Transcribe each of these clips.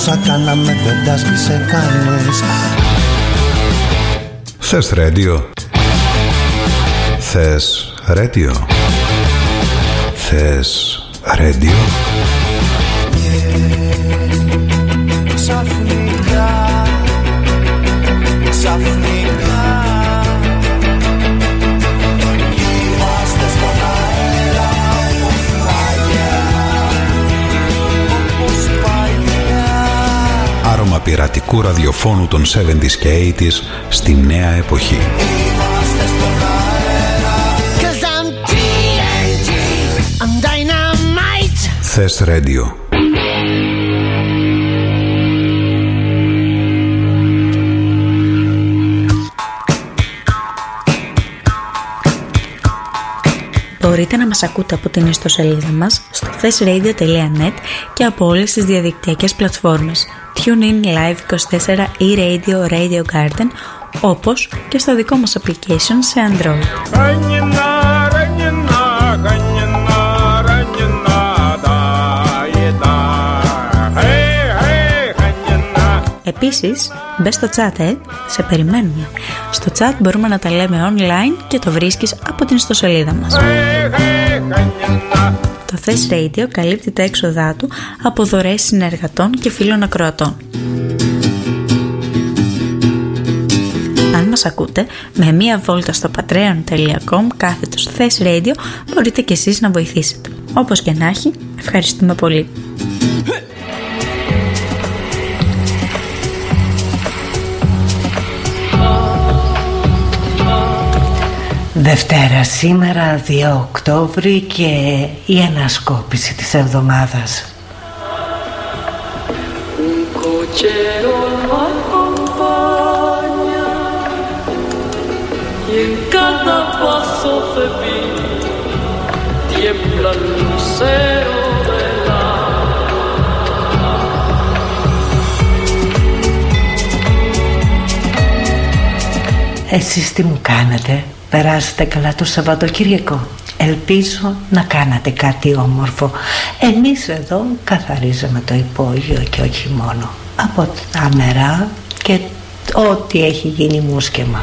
όσα κάναμε δεν τα σβήσε κανείς. Θες ρέντιο? Θες ρέντιο? Θες ρέντιο? Ξαφνικά είμαστε στον αέρα όπως παλιά. Άρωμα πειρατικού ραδιοφώνου των 70s και 80s στη νέα εποχή. Είμαστε στον αέρα. 'Cause I'm TNT, I'm dynamite. Θες ρέντιο? Μπορείτε να μας ακούτε από την ιστοσελίδα μας στο thesradio.net και από όλες τις διαδικτυακές πλατφόρμες TuneIn, Live24 ή Radio, Radio Garden, όπως και στο δικό μας application σε Android. Επίσης, μπες στο chat, σε περιμένουμε. Στο chat μπορούμε να τα λέμε online και το βρίσκεις από την ιστοσελίδα μας. Το Thess Radio καλύπτει τα έξοδά του από δωρεές συνεργατών και φίλων ακροατών. Αν μας ακούτε, με μία βόλτα στο patreon.com/Thess Radio μπορείτε και εσείς να βοηθήσετε. Όπως και να έχει, ευχαριστούμε πολύ. Δευτέρα σήμερα 2 Οκτώβρη και η ανασκόπηση της εβδομάδας. Εσείς τι μου κάνετε? Περάσετε καλά το Σαββατοκύριακο? Ελπίζω να κάνατε κάτι όμορφο. Εμείς εδώ καθαρίζαμε το υπόγειο και όχι μόνο. Από τα νερά και ό,τι έχει γίνει μουσκεμα.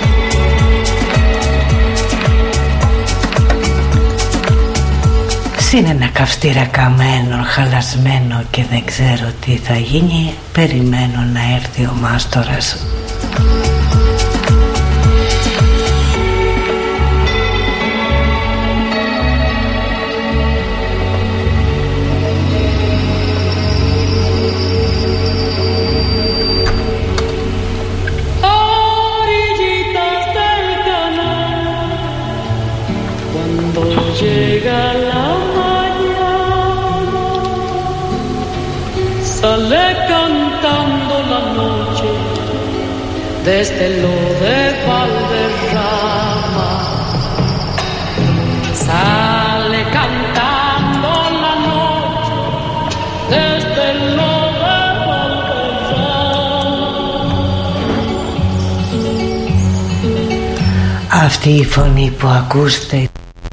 Είναι ένα καυστήρα καμένο, χαλασμένο και δεν ξέρω τι θα γίνει. Περιμένω να έρθει ο μάστορας. Sale cantando la noche desde lo de Valderrama. Sale cantando la noche desde lo de Valderrama. Αυτή η φωνή που ακούστε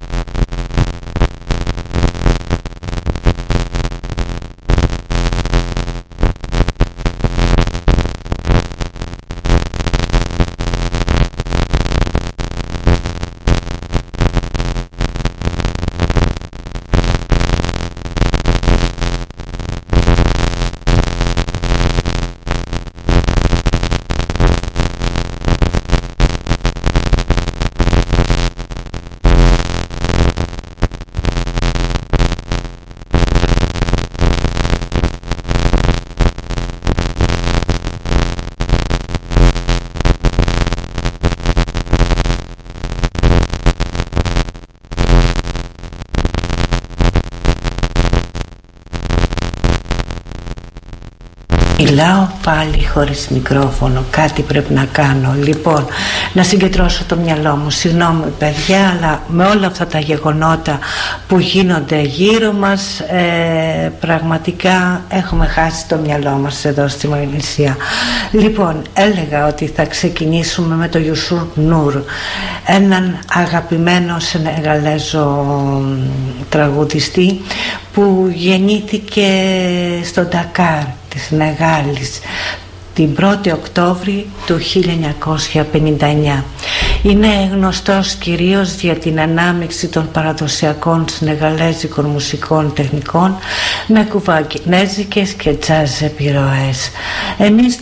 μιλάω πάλι χωρίς μικρόφωνο. Κάτι πρέπει να κάνω. Λοιπόν, να συγκεντρώσω το μυαλό μου. Συγγνώμη παιδιά, αλλά με όλα αυτά τα γεγονότα που γίνονται γύρω μας, πραγματικά έχουμε χάσει το μυαλό μας εδώ στη Μαγνησία. Λοιπόν, έλεγα ότι θα ξεκινήσουμε με το Ιουσούρ Νούρ, έναν αγαπημένο Σενεγαλέζο τραγουδιστή που γεννήθηκε στο Ντακάρ της Νεγάλης την 1η Οκτώβρη του 1959. Είναι γνωστός κυρίως για την ανάμειξη των παραδοσιακών σνεγαλέζικων μουσικών τεχνικών με κουβανέζικες και τζάζ επιρροές. Εμείς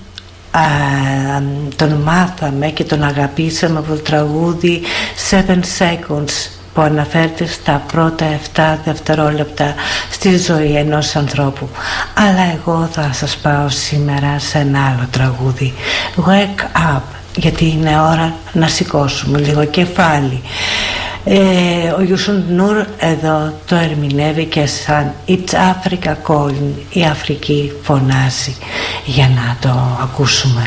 τον μάθαμε και τον αγαπήσαμε από το τραγούδι 7 Seconds που αναφέρεται στα πρώτα 7 δευτερόλεπτα στη ζωή ενός ανθρώπου. Αλλά εγώ θα σας πάω σήμερα σε ένα άλλο τραγούδι, Wake Up, γιατί είναι ώρα να σηκώσουμε λίγο κεφάλι. Ο Ιουσούν Νούρ εδώ το ερμηνεύει και σαν It's Africa Calling, η Αφρική φωνάζει, για να το ακούσουμε.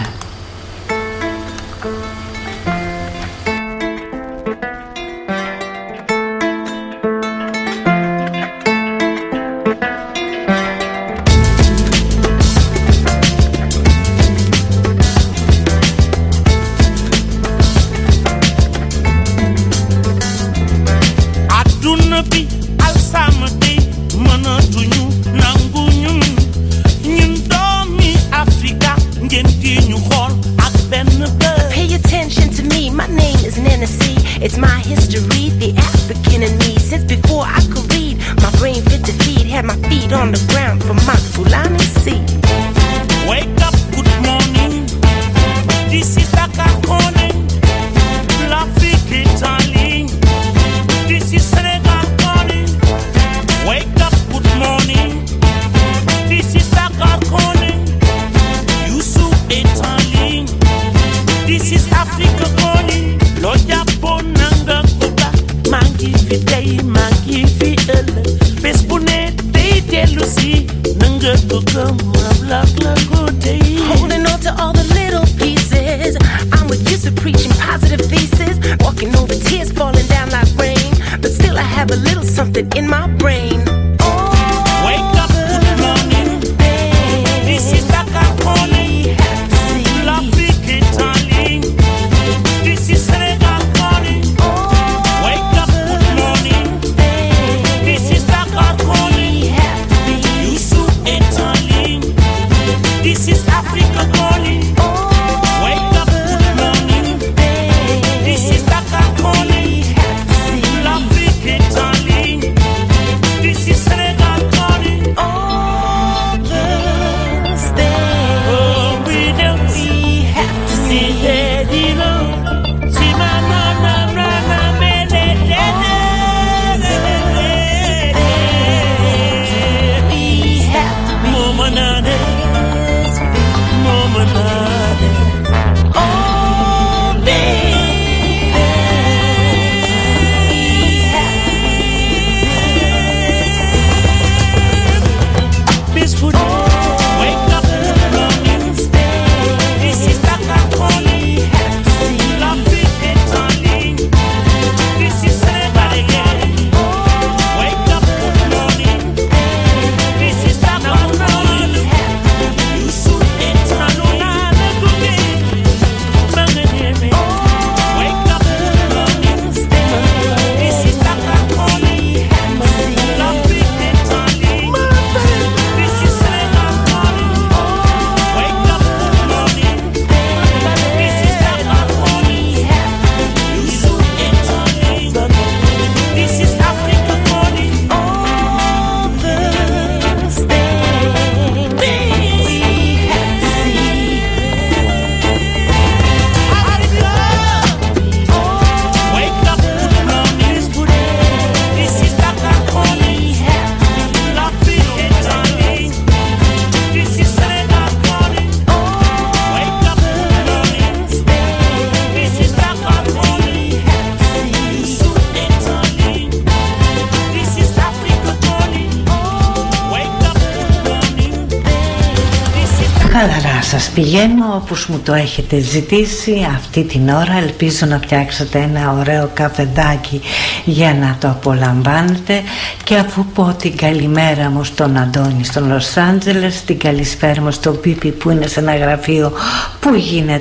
Σας πηγαίνω όπως μου το έχετε ζητήσει αυτή την ώρα. Ελπίζω να φτιάξετε ένα ωραίο καφεδάκι για να το απολαμβάνετε. Και αφού πω την καλημέρα μου στον Αντώνη στον Λος Άντζελες, την καλησπέρα μου στον Πίπι που είναι σε ένα γραφείο που γίνεται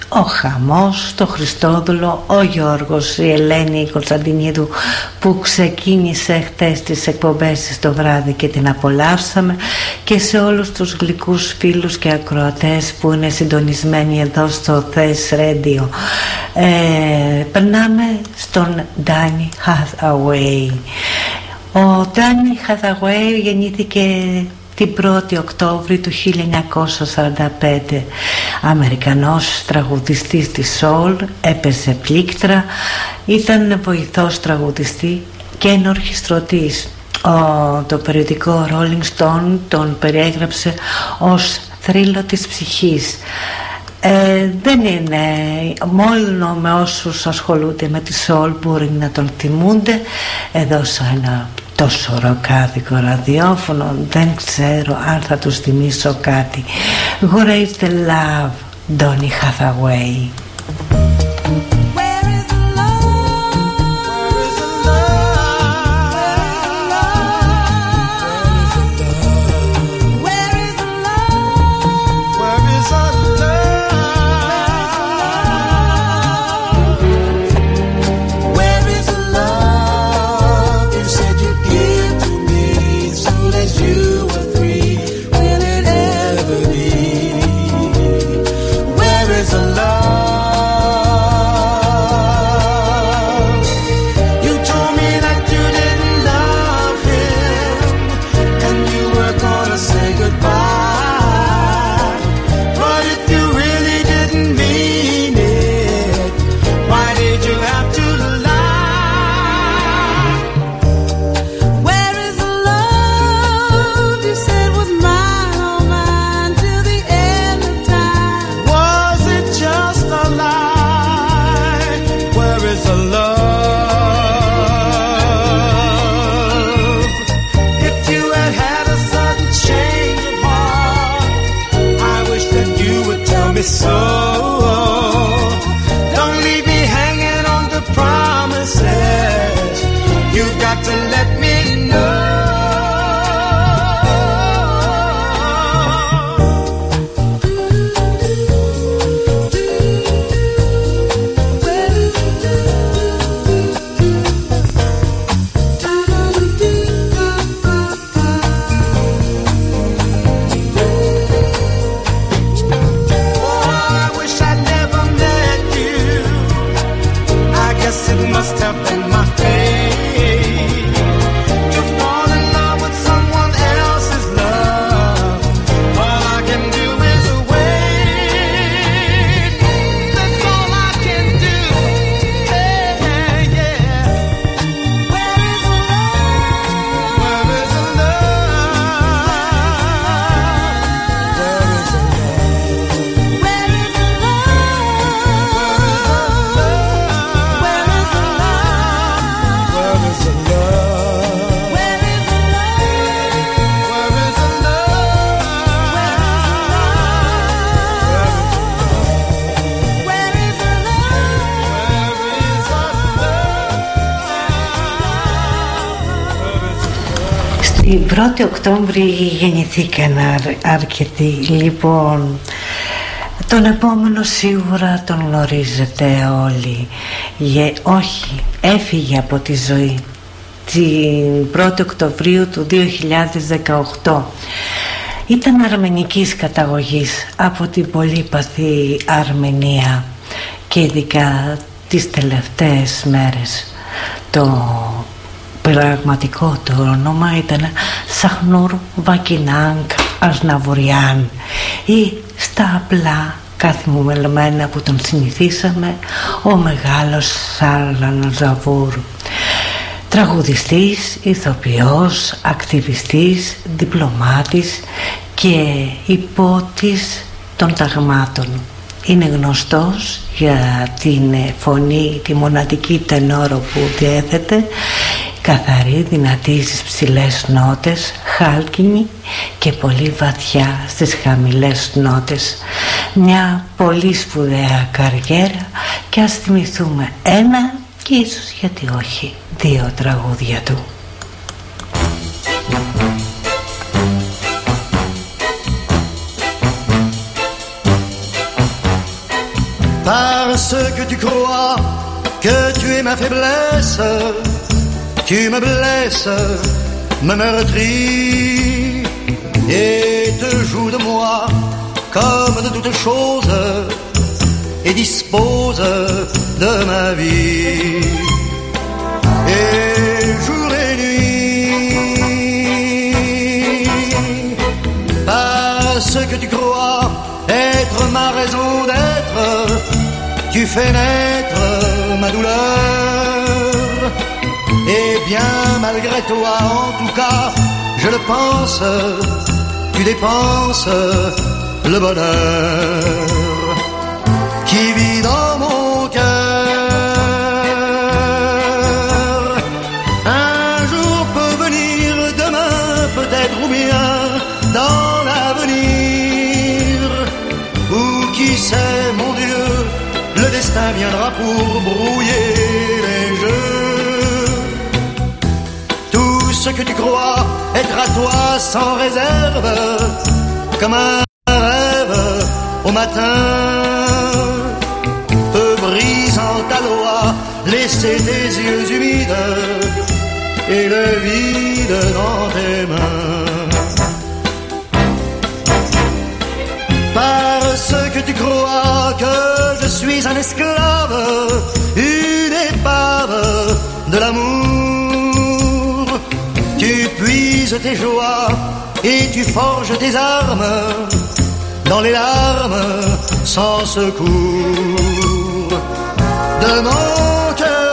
ο Χαμός, το Χριστόδουλο, ο Γιώργος, η Ελένη, η Κωνσταντινίδου που ξεκίνησε χτες τις εκπομπές της το βράδυ και την απολαύσαμε, και σε όλους τους γλυκούς φίλους και ακροατές που είναι συντονισμένοι εδώ στο Thess Radio. Περνάμε στον Danny Hathaway. Ο Danny Hathaway γεννήθηκε την 1η Οκτώβρη του 1945. Αμερικανός τραγουδιστής της soul, έπαιζε πλήκτρα, ήταν βοηθός τραγουδιστή και ενορχιστρωτής. Το περιοδικό Rolling Stone τον περιέγραψε ως θρύλο της ψυχής. Δεν είναι μόνο με όσους ασχολούνται με τη soul μπορεί να τον θυμούνται. Έδωσα ένα τόσο ροκάδικο ραδιόφωνο, δεν ξέρω αν θα τους θυμίσω κάτι. Where is the love, Donny Hathaway. Την 1η Οκτώβρη γεννηθήκαν αρκετοί. Λοιπόν, τον επόμενο σίγουρα τον γνωρίζετε όλοι. Όχι, έφυγε από τη ζωή την 1η Οκτωβρίου του 2018. Ήταν αρμενικής καταγωγής από την πολύπαθη Αρμενία και ειδικά τις τελευταίες μέρες. Το πραγματικό του όνομα ήταν Σαχνούρ Βακινάνγκ Ασναβουριάν ή στα απλά καθημερινά που τον συνηθίσαμε ο μεγάλος Σάρλαν Ζαβούρ. Τραγουδιστής, ηθοποιός, ακτιβιστής, διπλωμάτης και υπότης των ταγμάτων. Είναι γνωστός για την φωνή, τη μοναδική τενόρο που διέθετε, καθαρή, δυνατή στις ψηλές νότες, χάλκινη και πολύ βαθιά στις χαμηλές νότες. Μια πολύ σπουδαία καριέρα και ας θυμηθούμε ένα και ίσως γιατί όχι 2 τραγούδια του. Parce que tu crois que tu es ma faiblesse, tu me blesses, me meurtris et te joues de moi comme de toutes choses et dispose de ma vie. Et jour et nuit, parce que tu crois être ma raison d'être, tu fais naître ma douleur. Et bien malgré toi, en tout cas, je le pense, tu dépenses le bonheur qui vit dans mon cœur. Un jour peut venir, demain peut-être, ou bien dans l'avenir, ou qui sait, mon Dieu, le destin viendra pour brouiller les jeux. Tout ce que tu crois être à toi sans réserve, comme un rêve au matin, peut brisant ta loi laisser tes yeux humides et le vide dans tes mains. Parce que tu crois que je suis un esclave, une épave de l'amour, tu puises tes joies et tu forges tes armes dans les larmes sans secours de mon cœur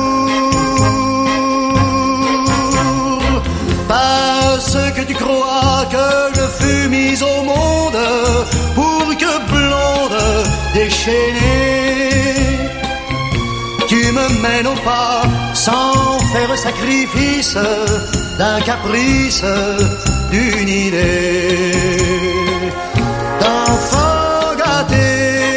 lourd. Parce que tu crois que je fus mise au monde pour que blonde déchaînée, tu me mènes au pas sans faire sacrifice d'un caprice, d'une idée d'enfant gâté.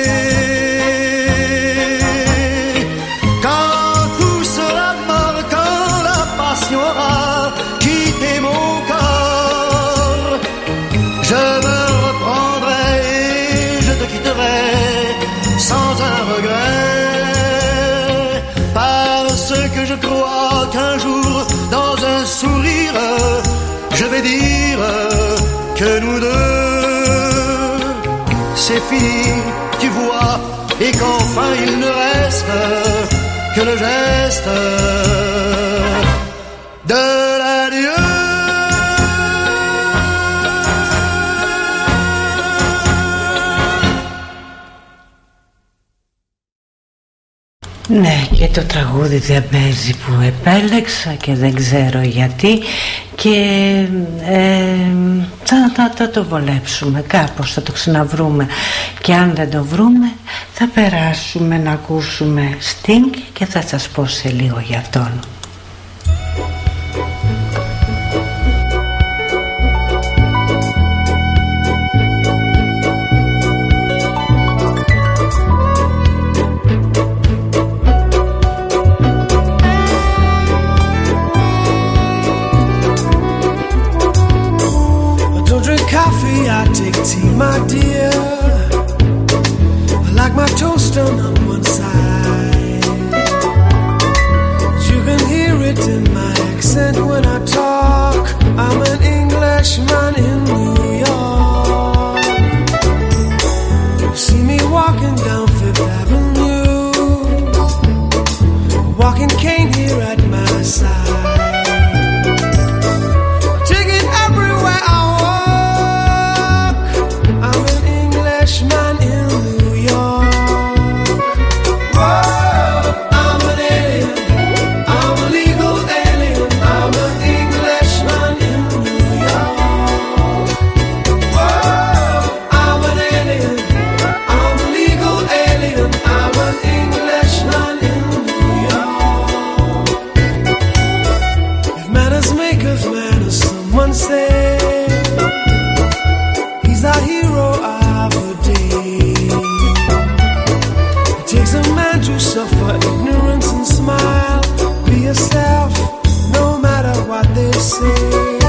Quand tout sera mort, quand la passion aura quitté mon corps, je me reprendrai et je te quitterai sans un regret. Parce que je crois qu'un jour, dans un sourire, je vais dire que nous deux, c'est fini, tu vois, et qu'enfin il ne reste que le geste de l'adieu. Ναι, και το τραγούδι δεν παίζει που επέλεξα και δεν ξέρω γιατί και θα το βολέψουμε κάπως, θα το ξαναβρούμε και αν δεν το βρούμε θα περάσουμε να ακούσουμε Sting και θα σας πω σε λίγο για αυτόν. I take tea, my dear. I like my toast done on one side. You can hear it in my accent when I talk. I'm an Englishman in New York. You see me walking down Fifth Avenue, walking cane here at my side. Man in New York. Whoa, I'm an alien. I'm a legal alien. I'm an Englishman in New York. Whoa, I'm an alien. I'm a legal alien. I'm an Englishman in New York. If manners make us manners, someone say he's our hero. To suffer ignorance and smile. Be yourself, no matter what they say.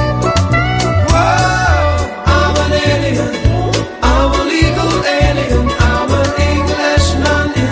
Whoa, I'm an alien. I'm a legal alien. I'm an Englishman in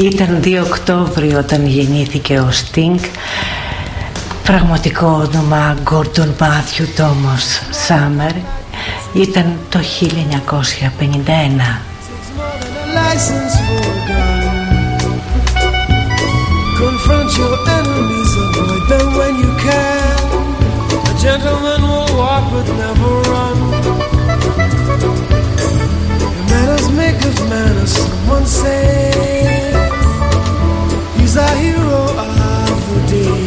Ήταν 2 Οκτώβριο όταν γεννήθηκε ο Sting. Πραγματικό όνομα Gordon Matthew Thomas Summer. Ήταν το 1951. Confront your enemies, avoid them when you can. A gentleman will walk but never run. Your manners make of manners, someone say. He's a hero of the day.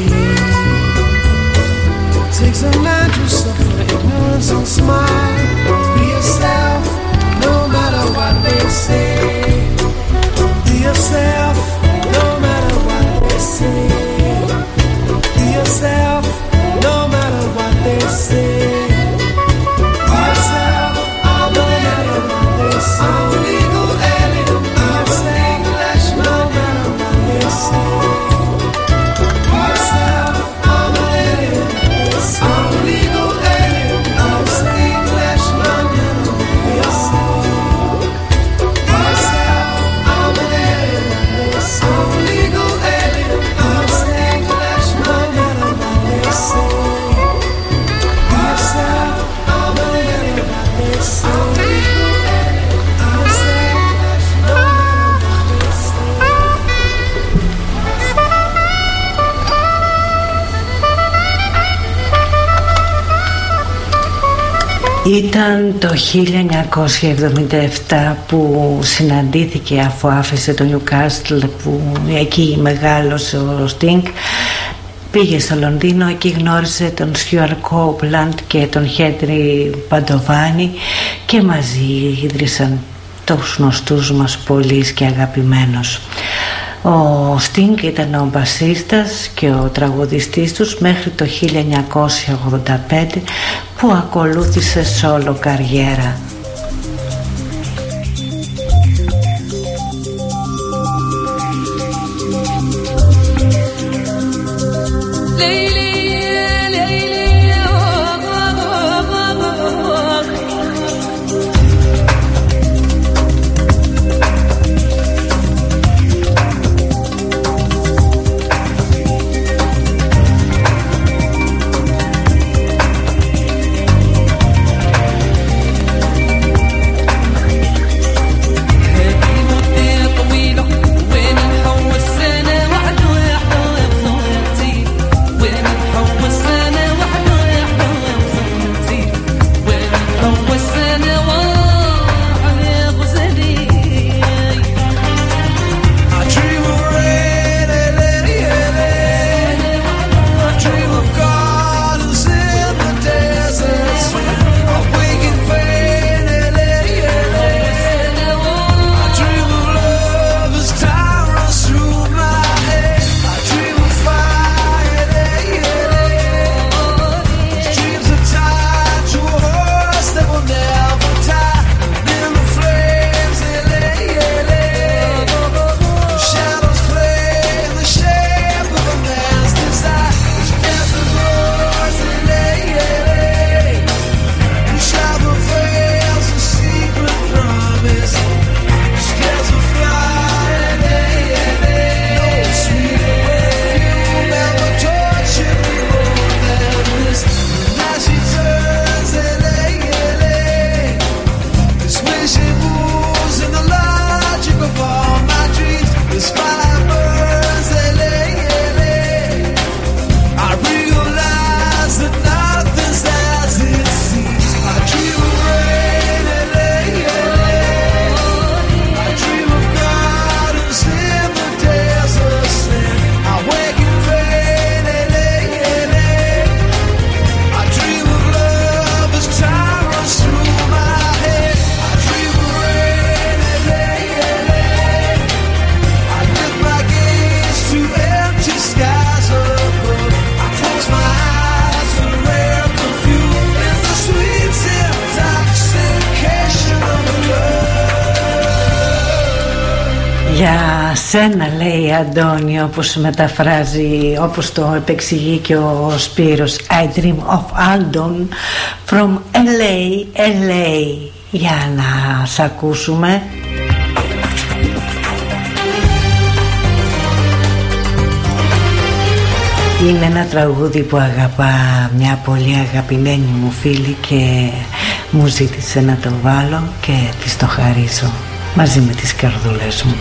It takes a man to suffer ignorance and smile. Be yourself, no matter what they say. Be yourself, no matter what they say. Be yourself, no matter what they say. Be yourself, no matter what they say. I'm a legal alien, I'm a English, no matter what they say. Be yourself, I'm an alien, I'm a legal alien, I'm a English, no matter what they say. Be yourself, I'm an alien, I'm a legal alien, I'm a English, no matter what they say. Be yourself, I'm an alien, I'm a legal alien, I'm a English, no matter what they say. Ήταν το 1977 που συναντήθηκε αφού άφησε το Νιουκάστλ, που εκεί μεγάλωσε ο Sting. Πήγε στο Λονδίνο, εκεί γνώρισε τον Στιούαρτ Κόπλαντ και τον Χέντρι Παντοβάνι και μαζί ίδρυσαν τους γνωστούς μας πολλής και αγαπημένους. Ο Sting ήταν ο μπασίστας και ο τραγουδιστής τους μέχρι το 1985 που ακολούθησε σόλο καριέρα. Για σένα, λέει Αντώνη, όπως μεταφράζει, όπως το επεξηγεί και ο Σπύρος, I dream of Aldon from LA, LA. Για να σ' ακούσουμε. Είναι ένα τραγούδι που αγαπά μια πολύ αγαπημένη μου φίλη και μου ζήτησε να το βάλω και της το χαρίσω μαζί με τις καρδούλες μου.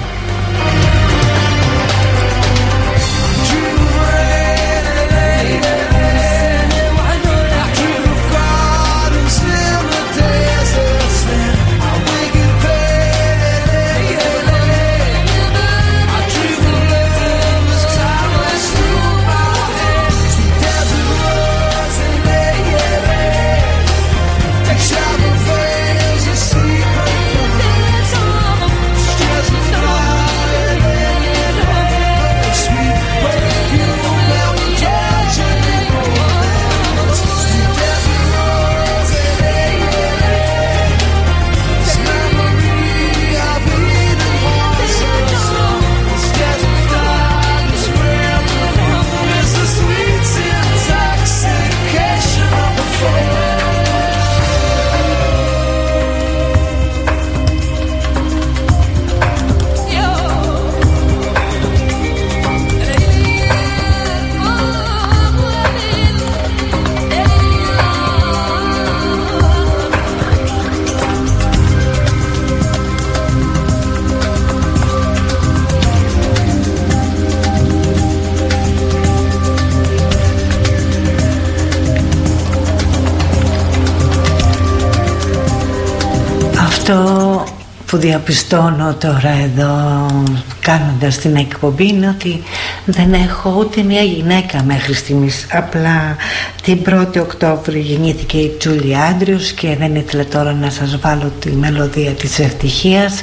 Αυτό που διαπιστώνω τώρα εδώ κάνοντας την εκπομπή είναι ότι δεν έχω ούτε μια γυναίκα μέχρι στιγμής. Απλά την 1η Οκτώβρη γεννήθηκε η Τζούλη Άντριους και δεν ήθελα τώρα να σας βάλω τη μελωδία της ευτυχίας,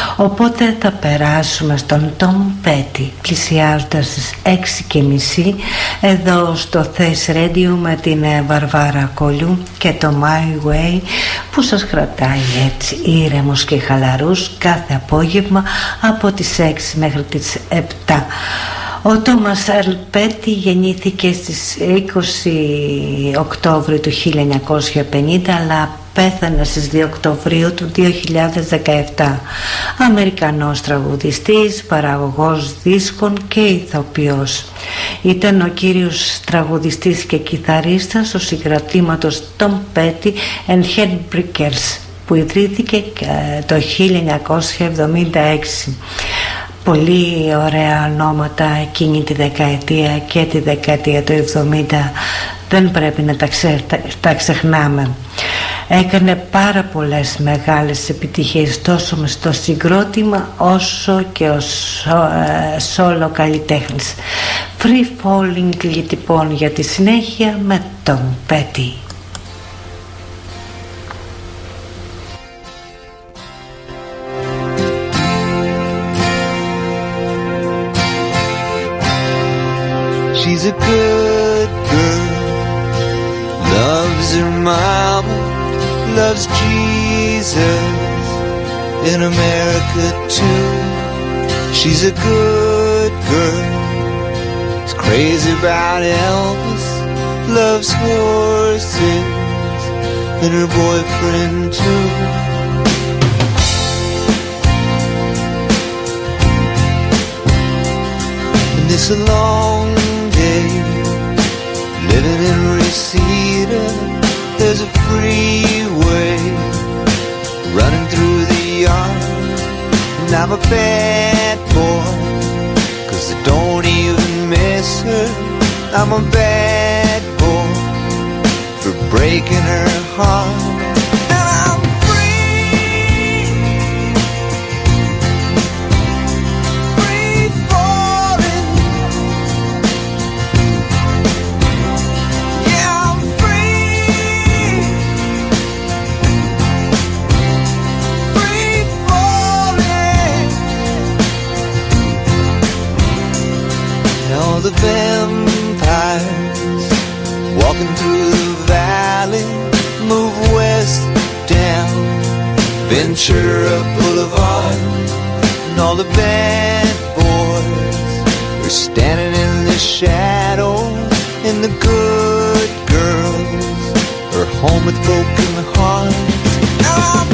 οπότε θα περάσουμε στον Tom Petty πλησιάζοντας στις 6:30 εδώ στο Thess Radio με την Βαρβάρα Κολιού και το My Way που σας κρατάει έτσι ήρεμος και χαλαρούς κάθε απόγευμα από τις 6 μέχρι τις 7. Ο Τόμας Πέτι γεννήθηκε στις 20 Οκτώβρη του 1950 αλλά πέθανε στις 2 Οκτωβρίου του 2017. Αμερικανός τραγουδιστής, παραγωγός δίσκων και ηθοποιός. Ήταν ο κύριος τραγουδιστής και κιθαρίστας του συγκρατήματος Tom Petty and Heartbreakers που ιδρύθηκε το 1976. Πολύ ωραία ονόματα εκείνη τη δεκαετία και τη δεκαετία του 70, δεν πρέπει να τα ξεχνάμε. Έκανε πάρα πολλές μεγάλες επιτυχίες τόσο στο συγκρότημα όσο και ως solo καλλιτέχνης. Free Falling λοιπόν για τη συνέχεια με τον Petty. She's a good girl, loves her mama, loves Jesus in America too. She's a good girl, is crazy about Elvis, loves horses and her boyfriend too. And it's a long living in Reseda, there's a freeway running through the yard. And I'm a bad boy, 'cause I don't even miss her. I'm a bad boy for breaking her heart. And I'm free, free falling. The vampires walking through the valley move west down Ventura Boulevard, and all the bad boys are standing in the shadows, and the good girls are home with broken hearts. I'm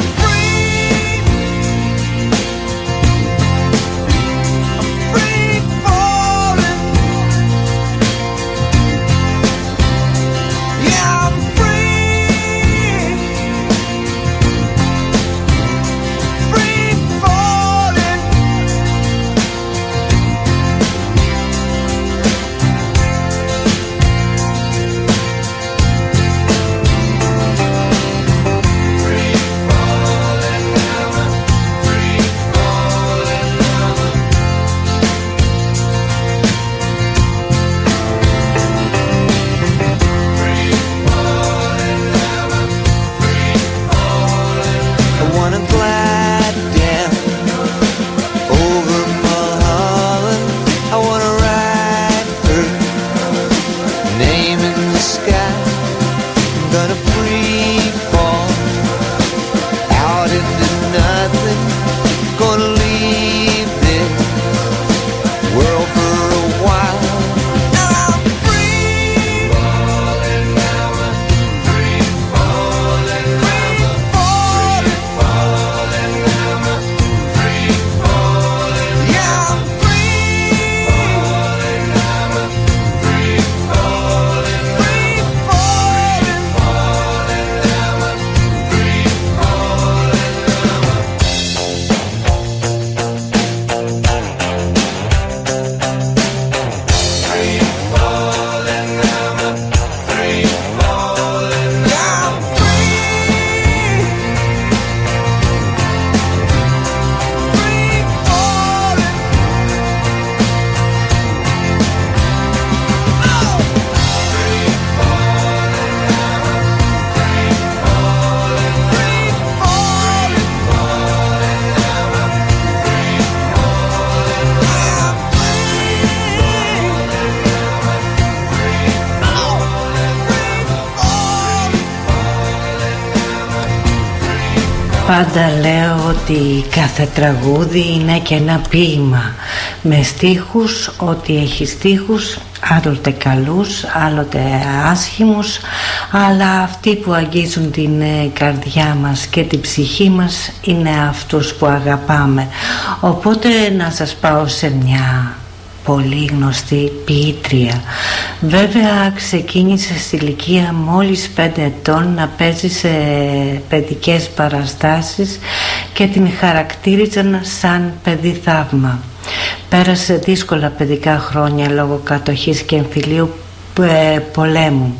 Πάντα λέω ότι κάθε τραγούδι είναι και ένα ποίημα με στίχους, ότι έχει στίχους άλλοτε καλούς, άλλοτε άσχημους, αλλά αυτοί που αγγίζουν την καρδιά μας και την ψυχή μας είναι αυτούς που αγαπάμε. Οπότε να σας πάω σε μια πολύ γνωστή ποιήτρια. Βέβαια ξεκίνησε στη ηλικία μόλις 5 ετών να παίζει σε παιδικές παραστάσεις και την χαρακτήριζαν σαν παιδί θαύμα. Πέρασε δύσκολα παιδικά χρόνια λόγω κατοχής και εμφυλίου πολέμου.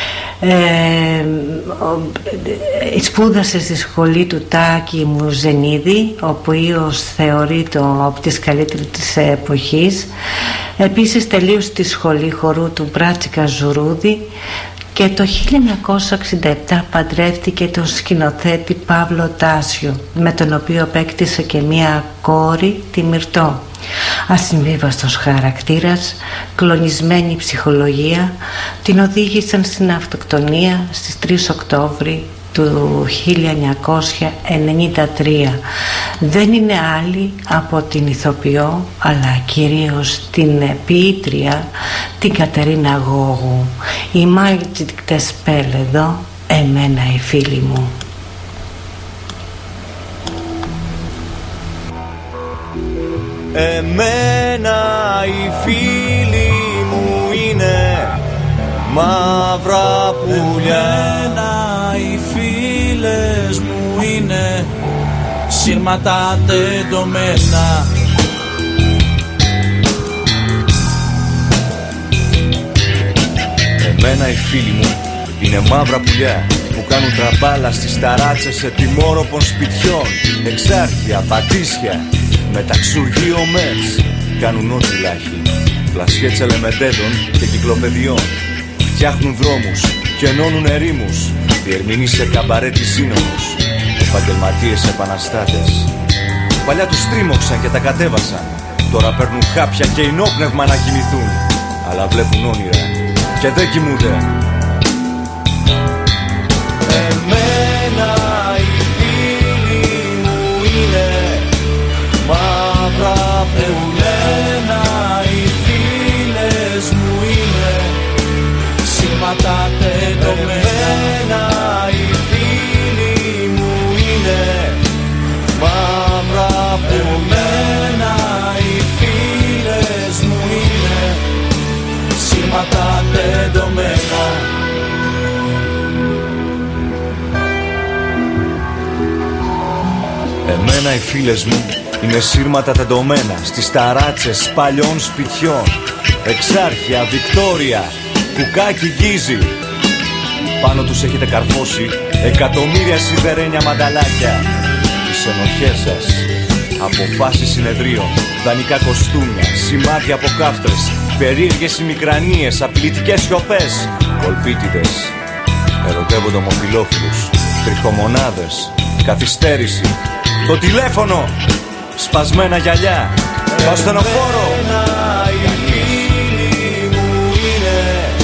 Σπούδασε στη σχολή του Τάκη Μουζενίδη, ο οποίος θεωρείται από τις καλύτερες της εποχής. Επίσης τελείωσε τη σχολή χορού του Μπράτσικα Ζουρούδη και το 1967 παντρεύτηκε τον σκηνοθέτη Παύλο Τάσιο, με τον οποίο απέκτησε και μία κόρη, τη Μυρτώ. Ασυμβίβαστος χαρακτήρας, κλονισμένη ψυχολογία, την οδήγησαν στην αυτοκτονία στις 3 Οκτώβρη του 1993. Δεν είναι άλλη από την ηθοποιό, αλλά κυρίως την ποιήτρια, την Κατερίνα Γόγου. Η Magic Spell εδώ, εμένα οι φίλοι μου. Εμένα οι φίλοι μου είναι μαύρα πουλιά. Εμένα οι φίλες μου είναι σύρματα τεντωμένα. Εμένα οι φίλοι μου είναι μαύρα πουλιά που κάνουν τραμπάλα στις ταράτσες σε τιμόρροπων σπιτιών. Εξάρχεια, πατήσια, μεταξουργείο μέτς. Κάνουν ό,τι λάχοι, πλασιέτς ελεμεντέντων και κυκλοπαιδιών. Φτιάχνουν δρόμους και ενώνουν ερήμους, διερμηνείς σε καμπαρέ της σύνομους. Επαγγελματίες επαναστάτες. Παλιά τους τρίμωξαν και τα κατέβασαν. Τώρα παίρνουν χάπια και ενόπνευμα να κοιμηθούν. Αλλά βλέπουν όνειρα και δεν κοιμούνται. Εμένα οι φίλοι μου είναι μαύρα πουλένα. Οι φίλες μου είναι σύρματα τεντωμένα. Οι φίλοι μου είναι μαύρα πουλένα. Οι φίλες μου είναι σύρματα τεντωμένα. Εμένα οι φίλες μου είναι σύρματα τεντωμένα στις ταράτσες παλιών σπιτιών. Εξάρχεια, Βικτόρια, κουκάκι γκίζι. Πάνω τους έχετε καρφώσει εκατομμύρια σιδερένια μανταλάκια. Τις ενοχές σας, αποφάσεις συνεδρίων, δανεικά κοστούμια, σημάδια από κάφτρες, περίεργες ημικρανίες, απειλητικές σιωπές, κολπίτιδες. Ερωτεύονται ομοφυλόφιλους, τριχομονάδες, καθυστέρηση, το τηλέφωνο, σπασμένα γυαλιά, το ασθενοφόρο. Οι φίλοι μου είναι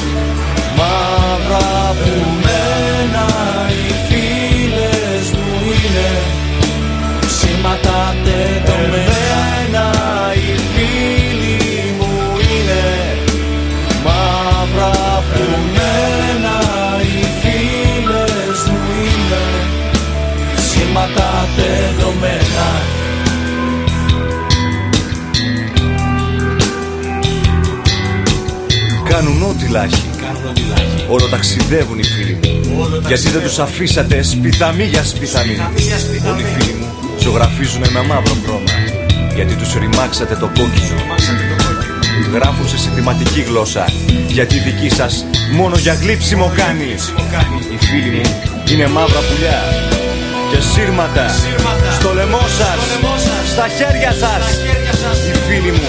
μαύρα πουλένα. Οι φίλες μου είναι σύρματα τεντωμένα. Οι φίλοι μου είναι μαύρα πουλένα. Οι φίλες μου είναι σύρματα τεντωμένα. Κάνουν ό,τι λάχοι, όλο ταξιδεύουν οι φίλοι μου. Γιατί δεν τους αφήσατε σπιθαμί για σπιθαμί. Όλοι οι φίλοι μου ζωγραφίζουνε με μαύρο χρώμα. Γιατί τους ρημάξατε το κόκκινο. Γράφουν σε συνθηματική γλώσσα. Γιατί δική σας μόνο για γλύψιμο κάνει. Οι φίλοι μου είναι μαύρα πουλιά και σύρματα στο λαιμό σας, στα χέρια σας. Οι φίλοι μου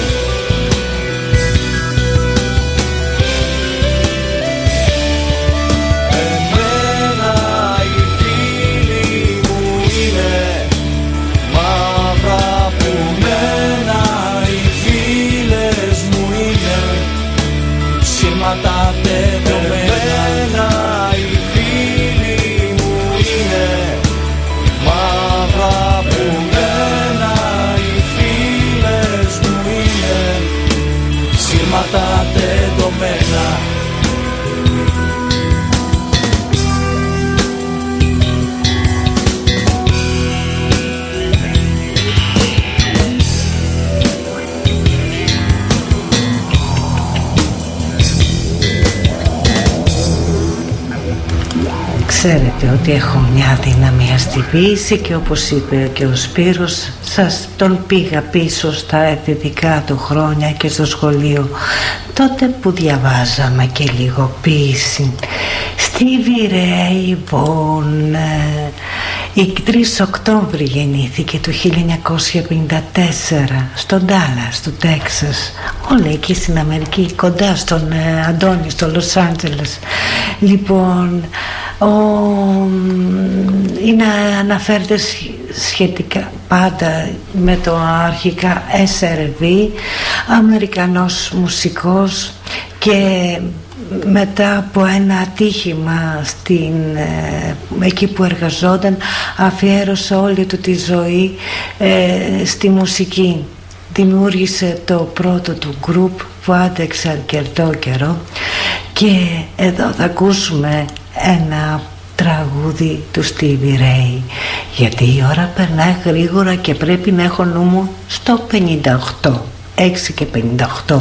σύρματα τεντωμένα. Οι φίλοι μου είναι μαύρα Ξέρετε ότι έχω μια αδυναμία στη ποίηση και όπως είπε και ο Σπύρος, σας τον πήγα πίσω στα δυτικά του χρόνια και στο σχολείο, τότε που διαβάζαμε και λίγο ποίηση. Στίβι Ρέι, η 3 Οκτώβρη γεννήθηκε του 1954 στο Ντάλλας του Τέξας, όλα εκεί στην Αμερική, κοντά στον Αντώνη, στο Λος Άντζελες. Λοιπόν, είναι αναφέρεται σχετικά πάντα με το αρχικά SRV, Αμερικανός μουσικός, και μετά από ένα ατύχημα εκεί που εργαζόταν, αφιέρωσε όλη του τη ζωή στη μουσική. Δημιούργησε το πρώτο του γκρουπ που άντεξε αρκετό καιρό, και εδώ θα ακούσουμε ένα τραγούδι του Στίβι Ρέι, γιατί η ώρα περνάει γρήγορα και πρέπει να έχω νου μου στο 58, 6 και 58.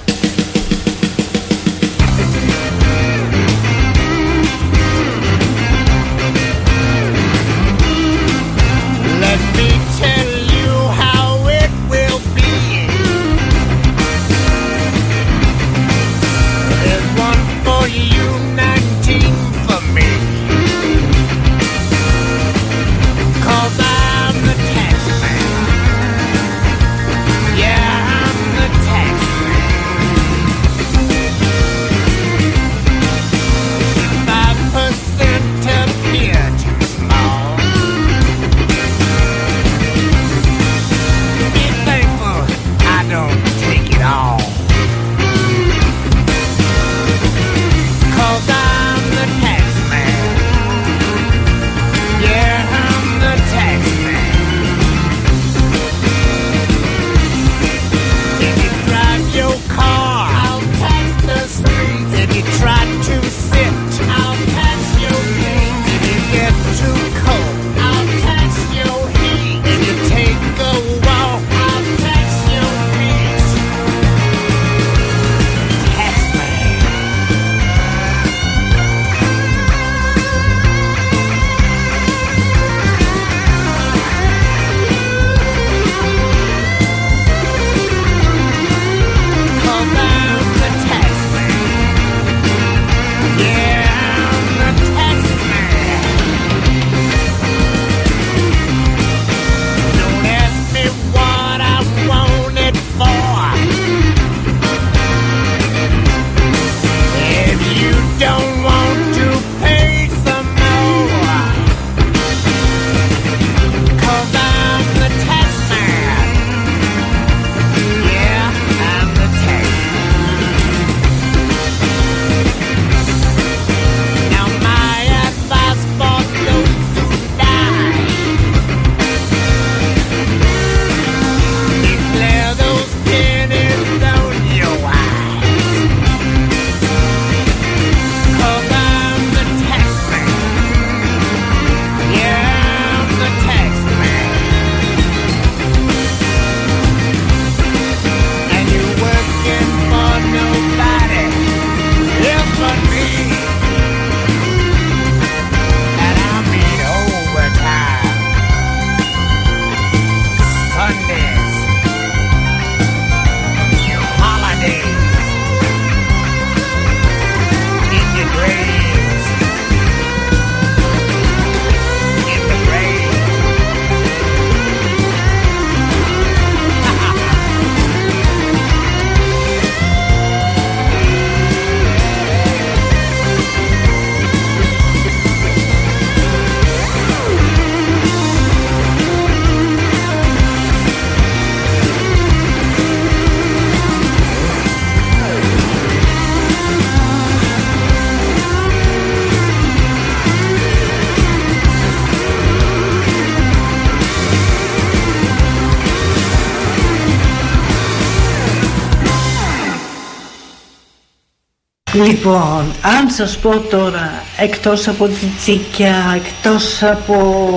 Λοιπόν, αν σας πω τώρα, εκτός από την τσίκια, εκτός από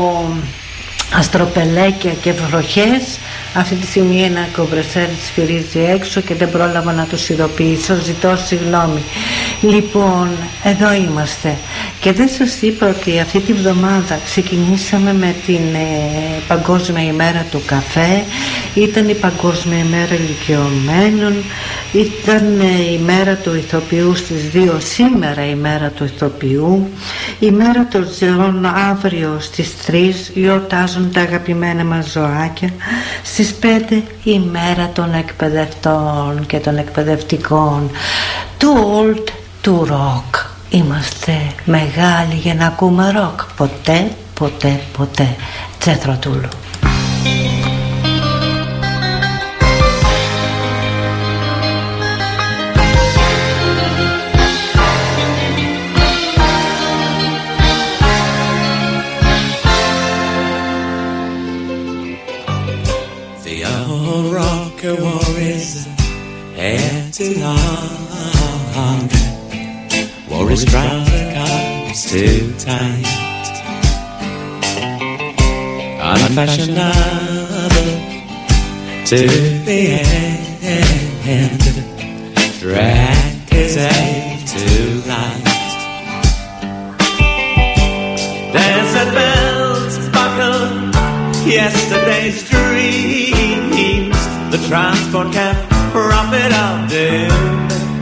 αστροπελέκια και βροχές, αυτή τη στιγμή ένα κομπρεσέρ σφυρίζει έξω και δεν πρόλαβα να τους ειδοποιήσω, ζητώ συγγνώμη. Λοιπόν, εδώ είμαστε Και δεν σας είπα ότι αυτή τη βδομάδα ξεκινήσαμε με την Παγκόσμια ημέρα του καφέ, ήταν η Παγκόσμια ημέρα ηλικιωμένων, ήταν η μέρα του ηθοποιού στις 2, σήμερα η μέρα του ηθοποιού, η μέρα των ζώων αύριο στις 3 γιορτάζουν τα αγαπημένα μας ζωάκια, στις 5 η μέρα των εκπαιδευτών και των εκπαιδευτικών, too old to rock. Είμαστε μεγάλοι για να ακούμε ροκ. Ποτέ, ποτέ, ποτέ. Τζέθρο Τούλου. The old rocker wore his hair too long, wore his trouser cuffs too tight, unfashionable to the end, drank his age too light. Desert bells buckle yesterday's dreams, the transport cab prophet of doom,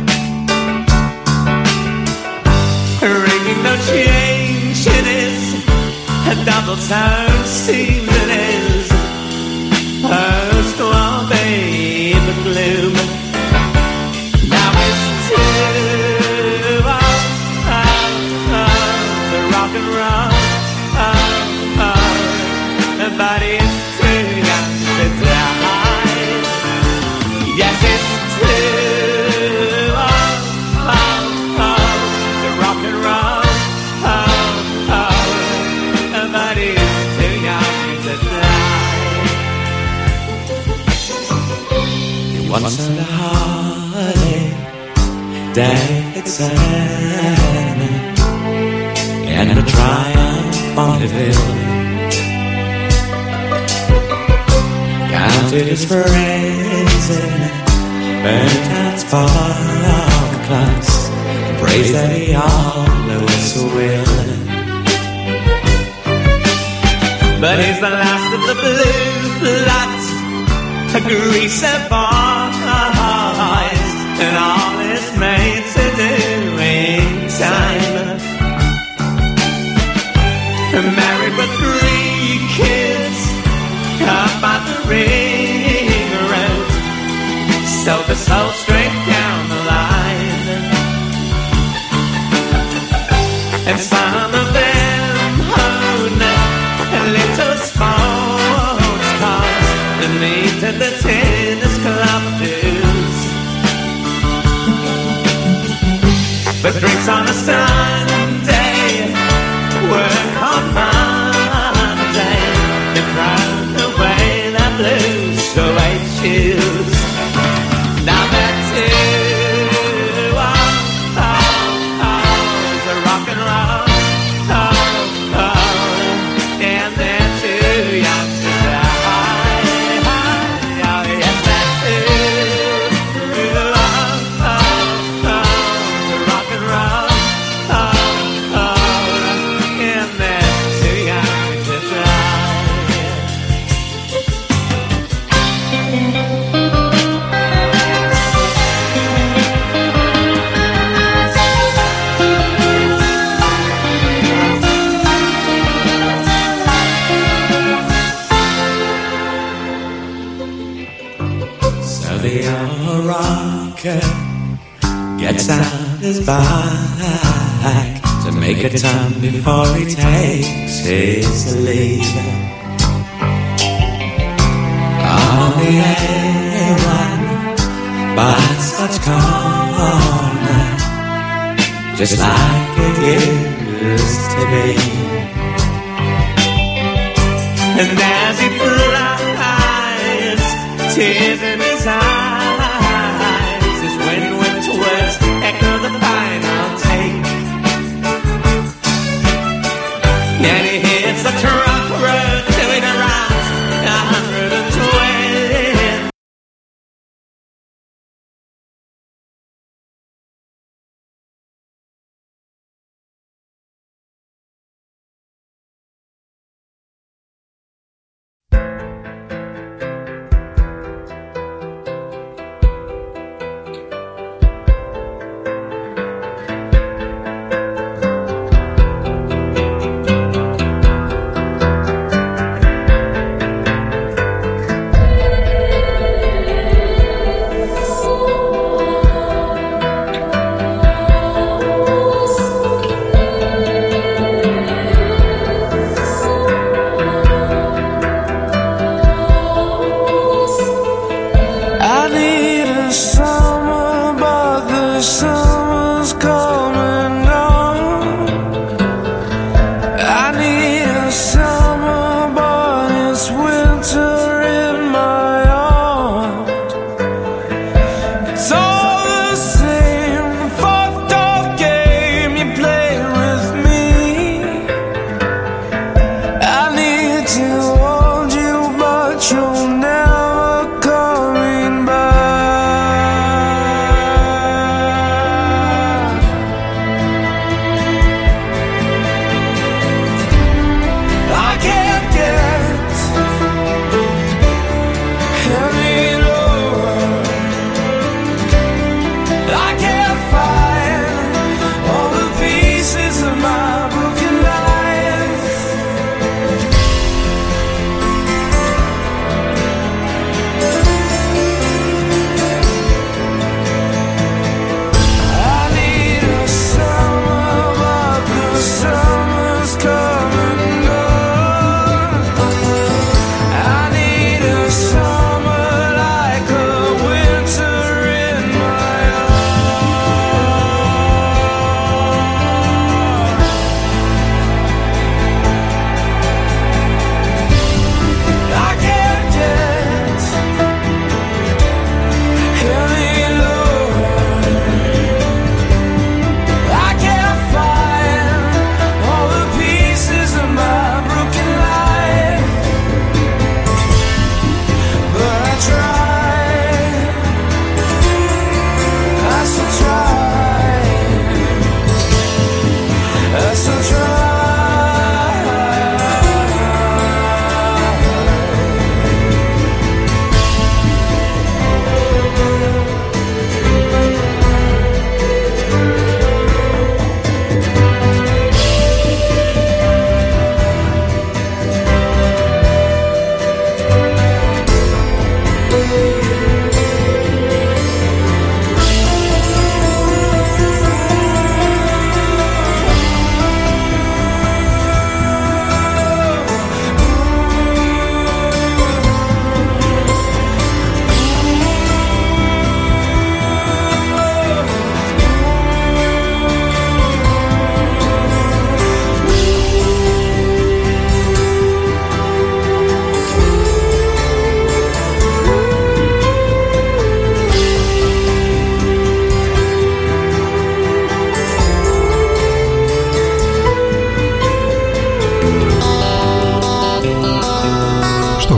ringing no change in his double tone seemed in his post-war baby gloom. Now it's too the rock and roll, but it's too young to die. Yes, it's too to rock and roll, but it's too young to die. He once had a Harley Davidson and a Triumph Bonneville, counted his friends in Bernard Park class, praised that he always will. But he's the last of the blue bloods, a greaser boys, and all his mates are doing time. Married with 3 kids, up on the ring road, sold the soul straight down the line. And some of them own little sports cars and meet at the tennis club dues, but drinks on a Sunday, work on Monday, and thrown away the blue suede shoes. Now that's the rock and roll, and they're too young to die. Oh, yes, that's the rock and roll, and they're too young to die. So the old rocker gets out his bike to make a turn before he takes his leave. On the A1, by such corner, just like it used to be. And as he flies, tears in his eyes, his wind words echo the final take. And he hits the truck road till it arrives 120.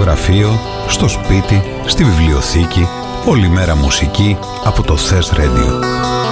γραφείο, στο σπίτι, στη βιβλιοθήκη, όλη μέρα μουσική από το Thess Radio.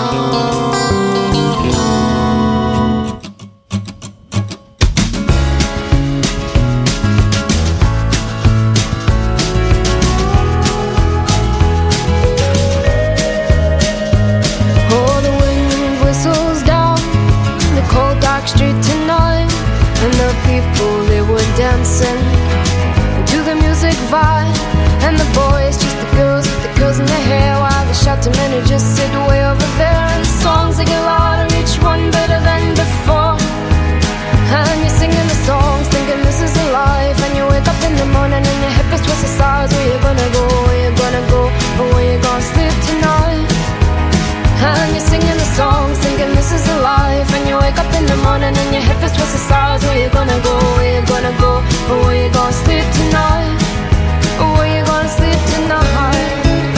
Dancing to the music vibe, and the boys, just the girls with the curls in their hair, while the shouting men who just sit way over there. And the songs they get louder, each one better than before. And you're singing the songs, thinking this is a life. And you wake up in the morning and your hip is twisted sides. Where you gonna go? Where you gonna go? Or where you gonna sleep tonight? And you're singing the songs, thinking this is a life. And you wake up in the morning and your hip is twisted sides. Where you gonna go? Where you gonna go? Or where you gonna sleep tonight? Or where you gonna sleep tonight?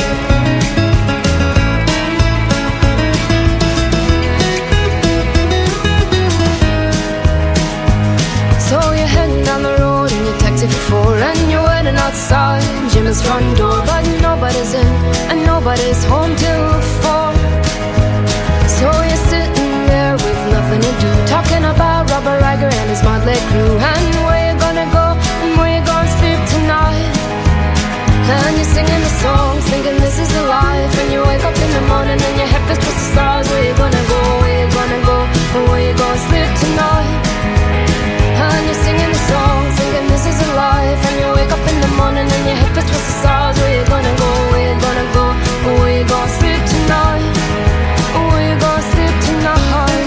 So you're heading down the road in your taxi for 4, and you're waiting outside Jim's front door, but nobody's in and nobody's home till 4. So you're sitting there with nothing to do, talking about Robert Riger and his motley crew, and where you gonna go and where you gonna sleep tonight. And you're singing the songs, thinking this is a life. And you wake up in the morning and your head feels twisted stars. Where you gonna go? Where you gonna go? And where you gonna sleep tonight? And you're singing the songs, thinking this is a life. And you wake up in the morning and your head feels twisted stars. Where you gonna go? Where you gonna go? And where you gonna sleep tonight? Where you gonna sleep tonight?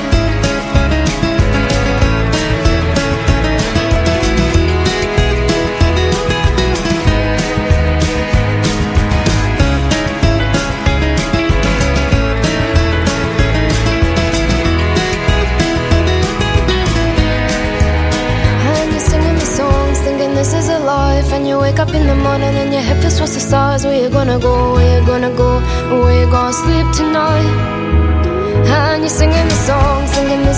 This is a life, and you wake up in the morning and your head feels towards the stars. Where you gonna go? Where you gonna go? Where you gonna sleep tonight? And you're singing the songs, thinking this